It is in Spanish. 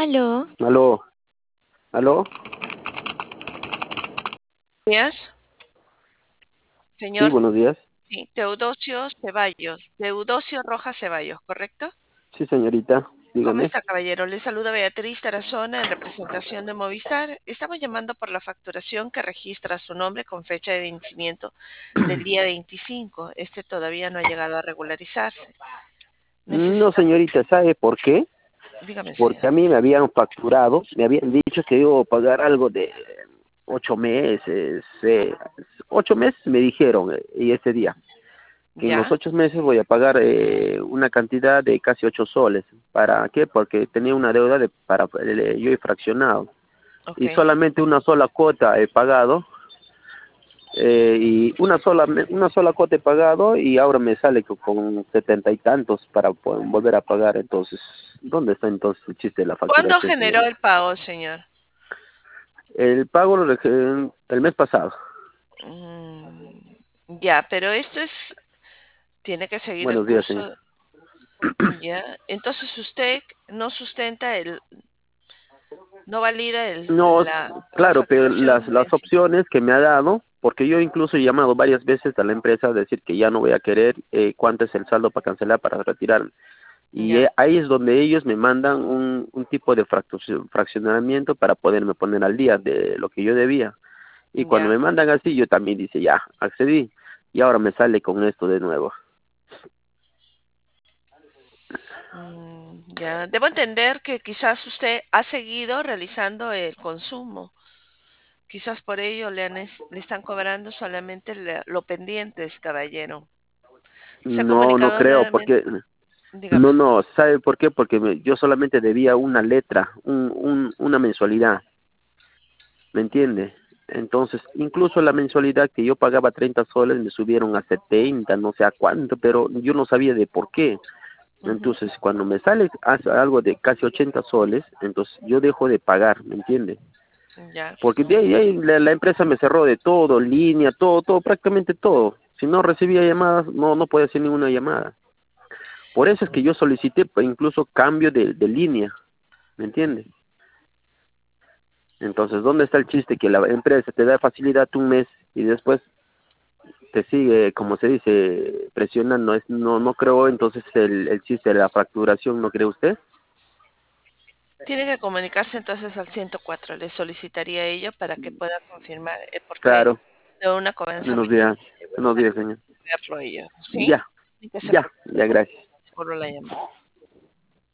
Aló, Aló, aló, Días, sí, señor, buenos días. sí, Teodosio Ceballos, Teodosio Rojas Ceballos, ¿correcto? Sí, señorita, ¿Cómo dígame. está, caballero? Le saluda Beatriz Tarazona en representación de Movistar. Estamos llamando por la facturación que registra su nombre con fecha de vencimiento del día 25. Este todavía no ha llegado a regularizarse. No, Necesitamos, señorita, ¿sabe por qué? dígame, señor. Porque a mí me habían facturado, me habían dicho que iba a pagar algo de 8 meses. 8 meses me dijeron, y ese día, que en los ¿Ya? 8 meses voy a pagar una cantidad de casi 8 soles. ¿Para qué? Porque tenía una deuda yo he fraccionado. Ok. Y solamente una sola cuota he pagado. Y una sola cuota he pagado y ahora me sale con 70 y tantos para poder volver a pagar. Entonces, ¿dónde está entonces el chiste de la ¿Cuándo facturación, generó señorita? el pago, señor? El pago el mes pasado. Mm, ya, pero esto es, tiene que seguir el Buenos días, señor. curso. Ya, entonces usted no sustenta no valida No, la claro, pero facturación las opciones que me ha dado, porque yo incluso he llamado varias veces a la empresa a decir que ya no voy a querer, cuánto es el saldo para cancelar, para retirarme. Y ya, ahí es donde ellos me mandan un tipo de fraccionamiento para poderme poner al día de lo que yo debía. Y cuando ya, me mandan así, yo también dice, ya, accedí. Y ahora me sale con esto de nuevo. ya. Debo entender que quizás usted ha seguido realizando el consumo. Quizás por ello le están cobrando solamente lo pendientes, caballero. ¿Se ha No, no comunicado creo, nuevamente? porque, Dígame. no, ¿sabe por qué? Porque yo solamente debía una letra, una mensualidad, ¿me entiende? Entonces, incluso la mensualidad que yo pagaba 30 soles me subieron a 70, no sé a cuánto, pero yo no sabía de por qué. Ujú, Entonces, cuando me sale algo de casi 80 soles, entonces yo dejo de pagar, ¿me entiende? ya. Porque de ahí la empresa me cerró de todo, línea, todo, prácticamente todo. Si no recibía llamadas, no podía hacer ninguna llamada. Por eso es que yo solicité incluso cambio de línea, ¿me entiende? Entonces, ¿dónde está el chiste? Que la empresa te da facilidad un mes y después te sigue, como se dice, presionando. No creo entonces el chiste de la facturación, ¿no cree usted? Tiene que comunicarse entonces al 104. Le solicitaría ello para que pueda confirmar el porqué Claro, de una cobranza buenos días, señor. verlo ello. ¿Sí? Ya, Y que se ya, preocupe ya, gracias. por la llamada.